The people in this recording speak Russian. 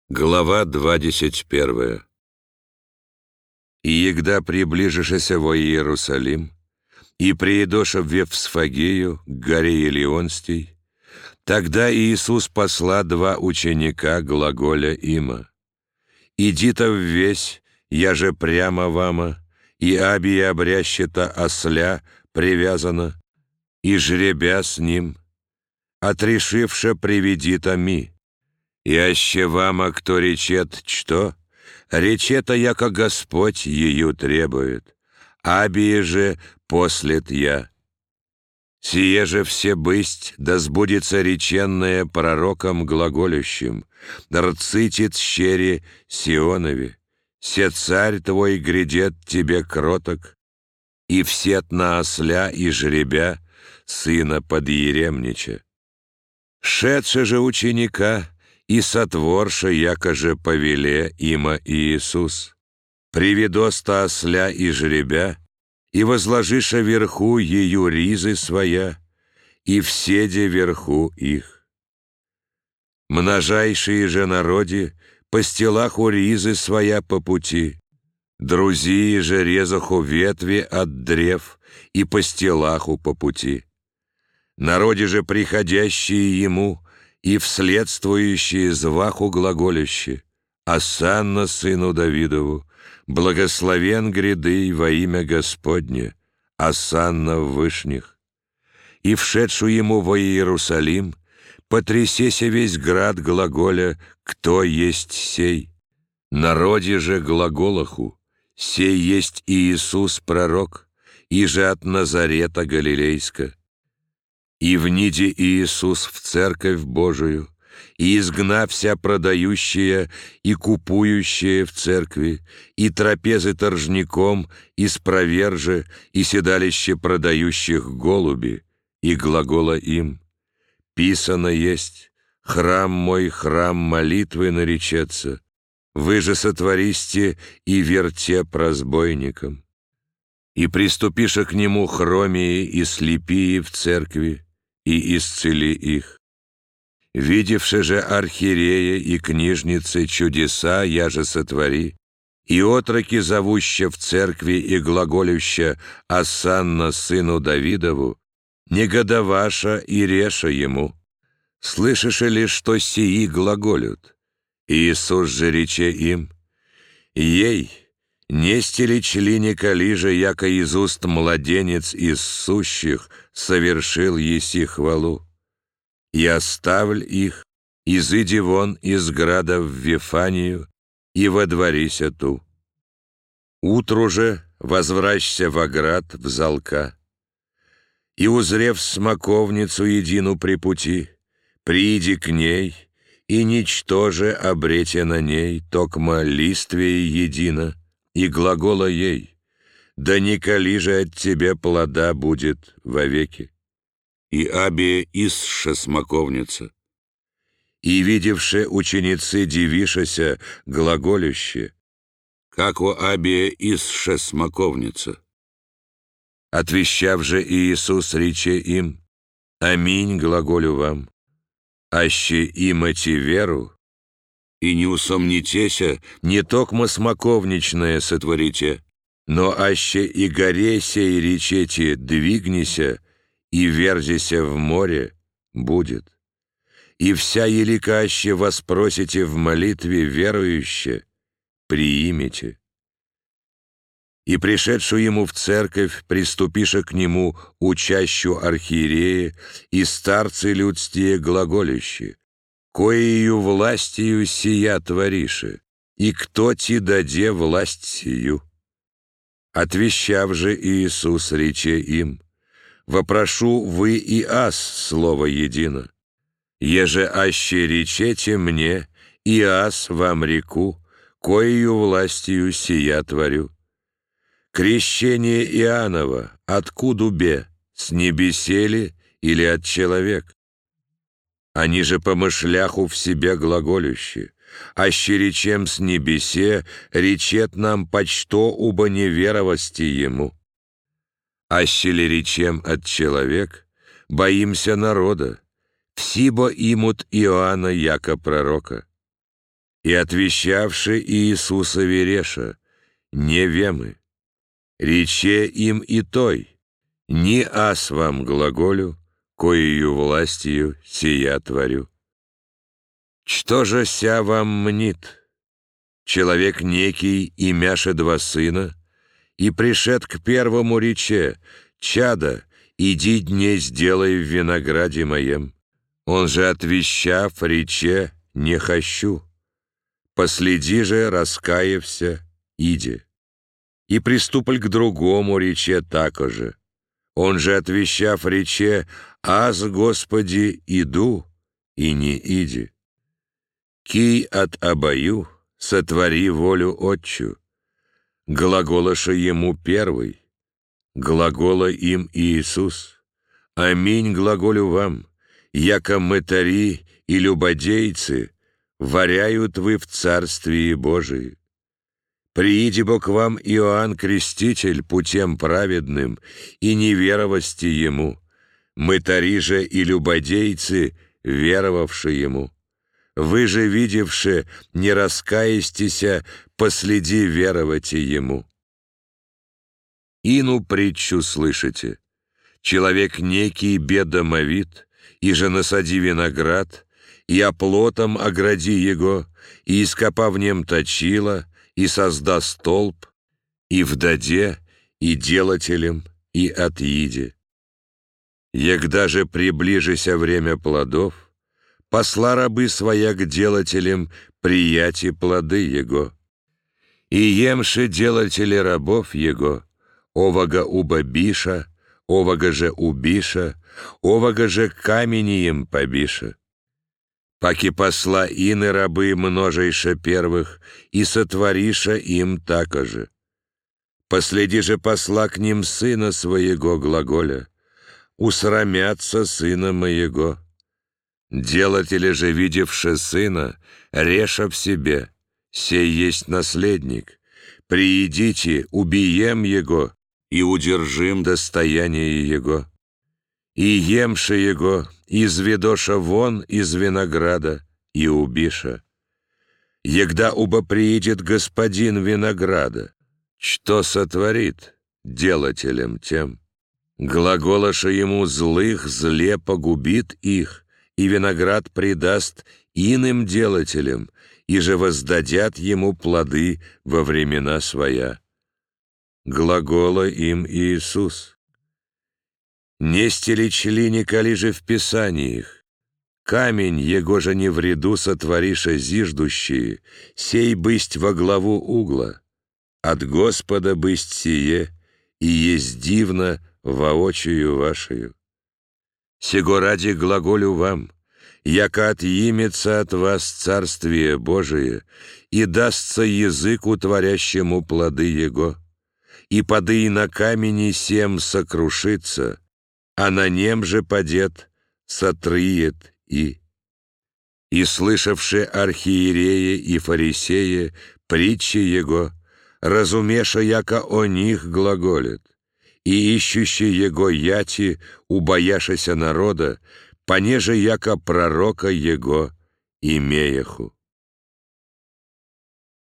Глава 21. «И егда приближишься во Иерусалим, и приедоша в Вифсфагию, к горе Елеонстей, тогда Иисус посла два ученика, глаголя има: «Иди-то ввесь, я же прямо вама, и абия обрящета осля привязана, и жребя с ним, отрешивша приведи-то ми. И аще вама, кто речет, что? Речета, яко Господь ее требует, абие же послет я. Сие же все бысть, да сбудется реченное пророком глаголющим, рцитит щери Сионове, се царь твой грядет тебе кроток, и всет на осля и жребя, сына подъеремнича. Шедше же ученика, и сотворша, яко же повеле има Иисус, приведоста осля и жребя, и возложиша верху ею ризы своя, и вседе верху их. Множайшие же народи постелаху ризы своя по пути, друзии же резаху ветви от древ, и постелаху по пути. Народи же приходящие ему, и вследствующие зваху глаголющие: «Осанна сыну Давидову, благословен гряды во имя Господне, осанна в вышних». И вшедшу ему во Иерусалим, потрясеся весь град глаголя: «Кто есть сей?» Народе же глаголаху: «Сей есть Иисус пророк, и же от Назарета Галилейска». И вниде Иисус в церковь Божию, и изгнав вся продающая и купующая в церкви, и трапезы торжником, и спровержи, и седалище продающих голуби, и глагола им: «Писано есть, храм мой, храм молитвы наречется, вы же сотвористе и верте разбойникам». И приступиша к нему хромии и слепии в церкви, и исцели их. Видевши же архиерея и книжницы чудеса, я же сотвори, и отроки, зовуща в церкви и глаголюща «Осанна сыну Давидову», негодоваша и реша ему: «Слышишь ли, что сии глаголют?» Иисус же рече им: «Ей, нести ли членика лиже, яко из уст младенец из сущих совершил еси хвалу? И оставль их, изыди вон из града в Вифанию, и водворися ту. Утру же возвращся во град в залка. И, узрев смоковницу едину при пути, прииди к ней, и ничтоже обрете на ней токма листвие едино, и глагола ей: «Да николи же от тебе плода будет вовеки». И абия исша смоковница. И видевши ученицы дивишася глаголюще: «Как у абия исша смоковница». Отвещав же Иисус рече им: «Аминь глаголю вам, аще имати веру, и не усомнитеся, не токмо смоковничное сотворите, но аще и горе сей речете: двигнися, и верзися в море, будет. И вся елика аще воспросите в молитве верующе, приимите». И пришедшу ему в церковь, приступиша к нему учащу архиерея и старцы людстие глаголющие: «Коею властью сия творише, и кто ти даде власть сию?» Отвещав же Иисус рече им: «Вопрошу вы и аз слово едино. Еже аще речете мне, и аз вам реку, коею властью сия творю. Крещение Иоаннова откуда бе, с небесели или от человек? Они же помышляху в себе глаголющие, аще речем с небесе, речет нам почто убо неверовости ему. Аще ли речем от человек, боимся народа, всибо имут Иоанна яко пророка. и отвещавши Иисуса вереша, не вемы, рече им и той, не аз вам глаголю, коею властью сия творю. Что же ся вам мнит? Человек некий, имяше два сына, и пришед к первому рече: «Чадо, иди дней сделай в винограде моем». Он же, отвещав, рече: «Не хочу». Последи же, раскаявся, иди. И приступль к другому рече такоже. Он же, отвещав, рече: «Аз, Господи, иду, и не иди». Кий от обою сотвори волю Отчу. Глаголоша ему первый, глагола им Иисус. Аминь глаголю вам, яко мытари и любодейцы варяют вы в Царствии Божии. Прииди бо к вам Иоанн Креститель путем праведным, и не веровасти ему, мытари же и любодейцы, веровавши ему. Вы же, видевши, не раскаестеся, последи веровати ему. Ину притчу слышите: человек некий бедомовит, и же насади виноград, и оплотом огради его, и ископа в нем точила, и созда столб, и вдаде, и делателем, и отъиде. Егда же приближися время плодов, посла рабы своя к делателям прияти плоды его. И емши делатели рабов его, овага убабиша, овага же убиша, овага же камением побиша. Паки посла ины рабы множейша первых, и сотвориша им такоже. Последи же посла к ним сына своего глаголя, усрамятся сына моего. Делатели же, видевши сына, реша в себе: сей есть наследник, приидите, убием его, и удержим достояние его. И емши его, изведоша вон из винограда, и убиша. Егда уба приидет господин винограда, что сотворит делателем тем? Глаголоша ему: злых зле погубит их, и виноград предаст иным делателям, и же воздадят ему плоды во времена своя. Глагола им Иисус. Не стелечли николи же в Писаниях: камень, его же не в ряду сотвориша зиждущие, сей бысть во главу угла. От Господа бысть сие, и есть дивно воочию вашею. Сего ради глаголю вам, яко отъимется от вас Царствие Божие, и дастся языку творящему плоды его, и поды на камени сем сокрушится, а на нем же падет, сотрыет и. И слышавши архиереи и фарисеи притчи его, разумеша, яко о них глаголит, и ищущий его яти, убояшися народа, понеже яко пророка его имеяху.